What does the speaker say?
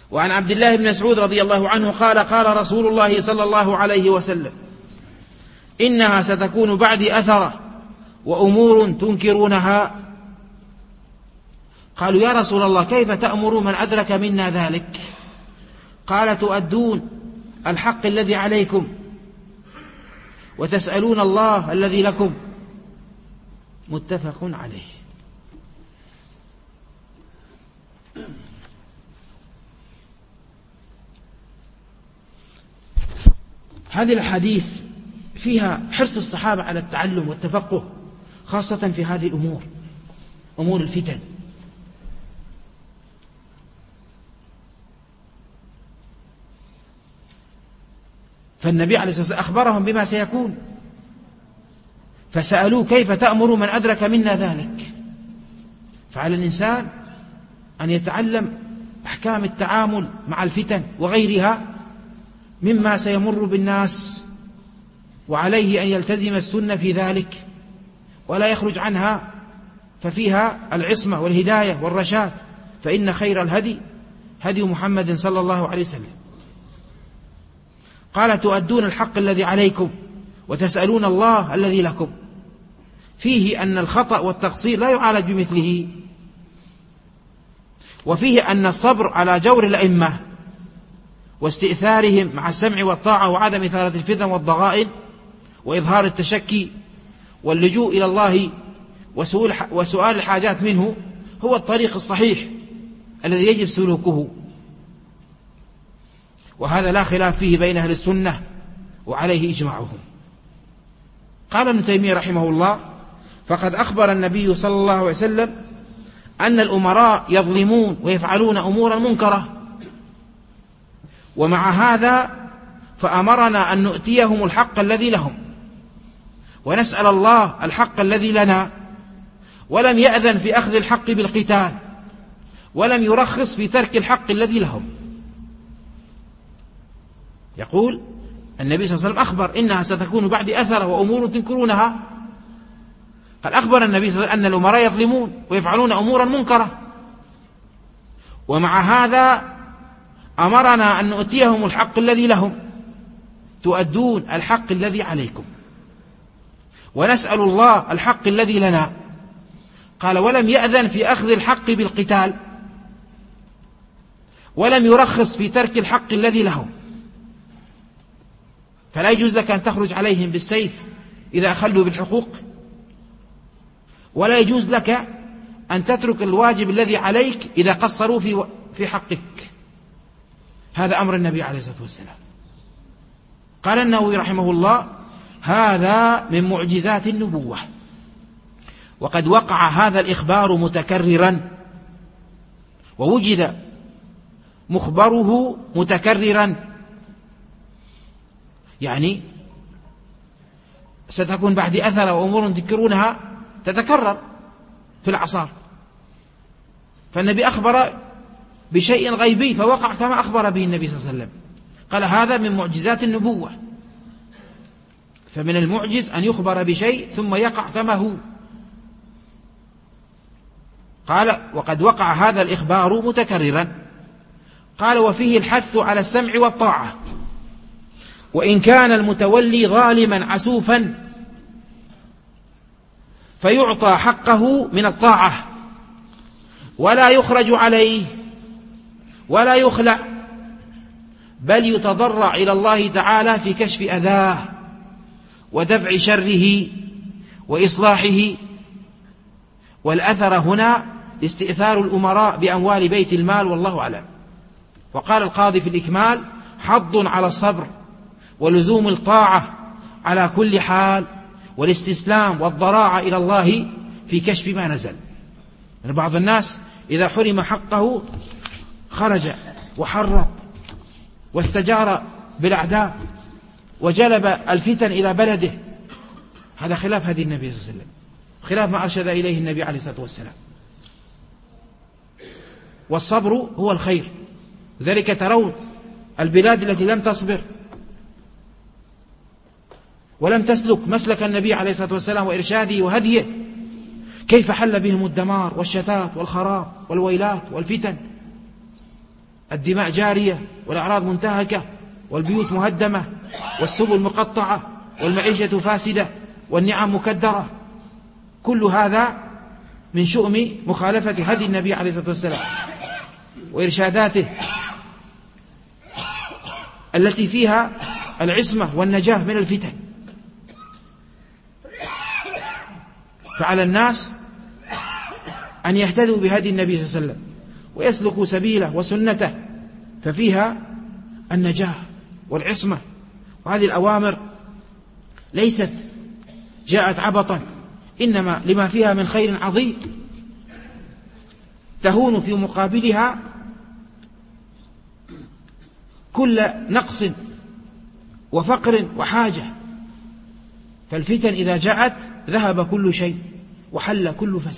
وعن عبد الله بن مسعود رضي الله عنه قال قال رسول الله صلى الله عليه وسلم: إنها ستكون بعدي أثرة وأمور تنكرونها. قالوا: يا رسول الله كيف تأمر من أدرك منا ذلك؟ قال: تؤدون الحق الذي عليكم وتسألون الله الذي لكم. متفق عليه. هذه الحديث فيها حرص الصحابة على التعلم والتفقه، خاصة في هذه الأمور، أمور الفتن. فالنبي عليه الصلاة والسلام أخبرهم بما سيكون، فسألوه: كيف تأمر من أدرك منا ذلك؟ فعلى الإنسان أن يتعلم أحكام التعامل مع الفتن وغيرها مما سيمر بالناس، وعليه أن يلتزم السنة في ذلك ولا يخرج عنها، ففيها العصمة والهداية والرشاد، فإن خير الهدي هدي محمد صلى الله عليه وسلم. قال: تؤدون الحق الذي عليكم وتسألون الله الذي لكم. فيه أن الخطأ والتقصير لا يعالج بمثله، وفيه أن الصبر على جور الأئمة واستئثارهم مع السمع والطاعة وعدم إثارة الفتن والضغائن وإظهار التشكي واللجوء إلى الله وسؤال الحاجات منه هو الطريق الصحيح الذي يجب سلوكه، وهذا لا خلاف فيه بين أهل السنة وعليه إجماعهم. قال ابن تيمية رحمه الله: فقد أخبر النبي صلى الله عليه وسلم أن الأمراء يظلمون ويفعلون أمورا منكرة، ومع هذا فأمرنا أن نؤتيهم الحق الذي لهم ونسأل الله الحق الذي لنا، ولم يأذن في أخذ الحق بالقتال، ولم يرخص في ترك الحق الذي لهم. يقول النبي صلى الله عليه وسلم أخبر: إنها ستكون بعد أثرة وأمور تنكرونها. قال: أخبر النبي صلى الله عليه وسلم أن الأمراء يظلمون ويفعلون أمورا منكرة، ومع هذا أمرنا أن نؤتيهم الحق الذي لهم، تؤدون الحق الذي عليكم ونسأل الله الحق الذي لنا. قال: ولم يأذن في أخذ الحق بالقتال، ولم يرخص في ترك الحق الذي لهم، فلا يجوز لك أن تخرج عليهم بالسيف إذا أخلوا بالحقوق، ولا يجوز لك أن تترك الواجب الذي عليك إذا قصروا في حقك. هذا أمر النبي عليه الصلاة والسلام. قال النووي رحمه الله: هذا من معجزات النبوة، وقد وقع هذا الإخبار متكررا، ووجد مخبره متكررا، يعني ستكون بعد أثر وأمور تذكرونها تتكرر في الأعصار. فالنبي أخبر بشيء غيبي فوقع كما أخبر به النبي صلى الله عليه وسلم. قال: هذا من معجزات النبوة. فمن المعجز أن يخبر بشيء ثم يقع كما هو. قال: وقد وقع هذا الإخبار متكررا. قال: وفيه الحث على السمع والطاعة، وإن كان المتولي ظالما عسوفا فيعطى حقه من الطاعة، ولا يخرج عليه ولا يخلع، بل يتضرع إلى الله تعالى في كشف أذاه ودفع شره وإصلاحه. والأثر هنا استئثار الأمراء بأموال بيت المال، والله أعلم. وقال القاضي في الإكمال: حض على الصبر ولزوم الطاعة على كل حال، والاستسلام والضراعة إلى الله في كشف ما نزل. يعني بعض الناس إذا حرم حقه خرج وحرط واستجار بالأعداء وجلب الفتن إلى بلده. هذا خلاف هدي النبي صلى الله عليه وسلم، خلاف ما أرشد إليه النبي عليه الصلاة والسلام. والصبر هو الخير. لذلك ترون البلاد التي لم تصبر ولم تسلك مسلك النبي عليه الصلاة والسلام وإرشاده وهديه، كيف حل بهم الدمار والشتات والخراب والويلات والفتن. الدماء جارية والأعراض منتهكة والبيوت مهدمة والسبل مقطعة والمعيشة فاسدة والنعم مكدرة. كل هذا من شؤم مخالفة هدي النبي عليه الصلاة والسلام وإرشاداته التي فيها العصمة والنجاة من الفتن. فعلى الناس أن يهتدوا بهدي النبي صلى الله عليه وسلم ويسلكوا سبيله وسنته، ففيها النجاة والعصمة. وهذه الأوامر ليست جاءت عبطا، إنما لما فيها من خير عظيم تهون في مقابلها كل نقص وفقر وحاجة. فالفتن إذا جاءت ذهب كل شيء وحل كل فساد.